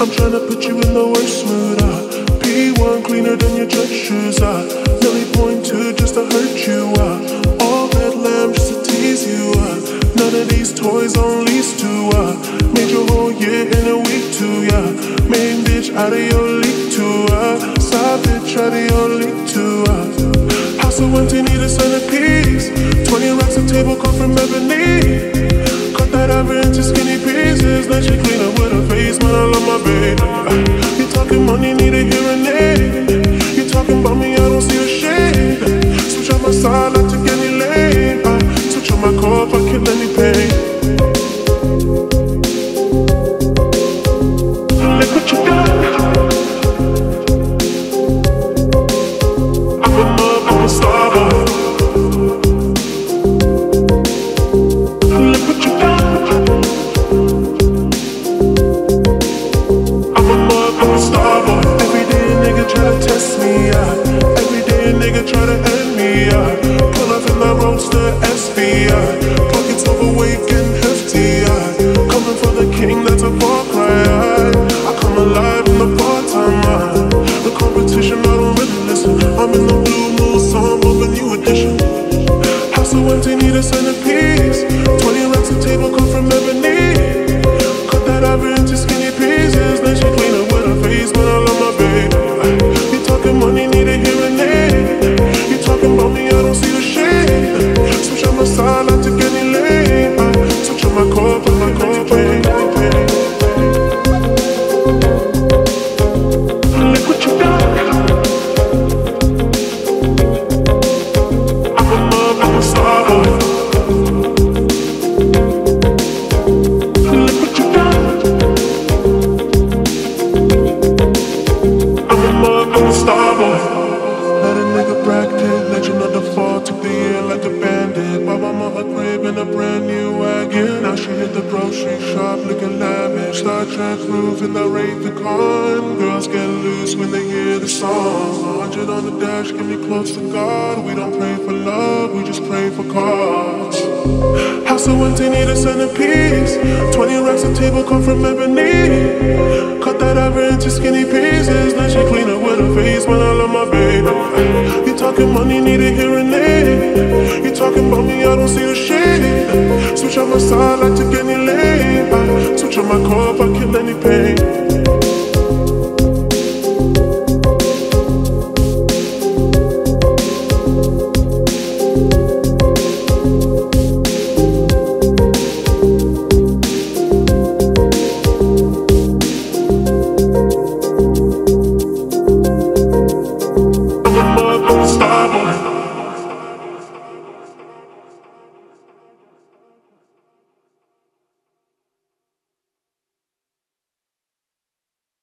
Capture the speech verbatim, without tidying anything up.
I'm tryna put you in the worst mood, ah. P one cleaner than your church shoes, ah. Nelly point two just to hurt you, ah. All that lamb just to tease you, ah. None of these toys on lease to, ah. Made your whole year in a week too, yeah. Main bitch out of your league too, ah. Side bitch out of your league too, ah. House of empty, need a centerpiece. Twenty racks a table come from ebony. Cut that ever into skinny pieces. Then she clean up with her face, man, I love my baby. uh, You talking money, need a hearing aid. You talking about me, I don't see a shade. Switch on my side, I take any lane. uh, Switch on my car if I kill any pain. Look what you got. I'm a mug, I'm a star boy. Look what you got. I'm a mug, I'm a star boy. Every day a nigga try to test me, yeah. Every day a nigga try to end me, yeah. Pull up in my roadster S V, yeah. Pockets overweight and hefty, yeah. Coming for the king, that's a far cry, yeah. I come alive in the part-time, yeah. The competition, I don't really listen. I'm in the blue moon song of a new edition. House so empty, need a centerpiece. Twenty racks a table come from ebony. Cut that ever into skinny pieces. Then she clean up with her face, man, I love my baby. You talking money, need a hearing aid. You talking about me, I don't see the shade. Switch on my side, I take any lane. uh, Switch on my car, put my car pain. Look what you got. I'm a mug, I'm a star boy. Look what you got. I'm a mug, I'm a star boy. Let a nigga bracket, legend of the fall. Took the year like a bandit. Bought my mama crib in a brand new wagon. Now she hit the grocery shop looking lavish. Star Trek roof in the Wraith the Con. Girls get loose when they hear the song. A hundred on the dash, get me close to God. We don't pray for love, we just pray for cause. House so empty, need a centerpiece. Twenty racks a table come from ebony. Cut that ever into skinny pieces. Then she clean up with her face, man, I love my baby. You talking money, need a hearing aid. You talking about me, I don't see the shade. Switch on my side, I take any lane. uh, Switch on my car if I kill any pain.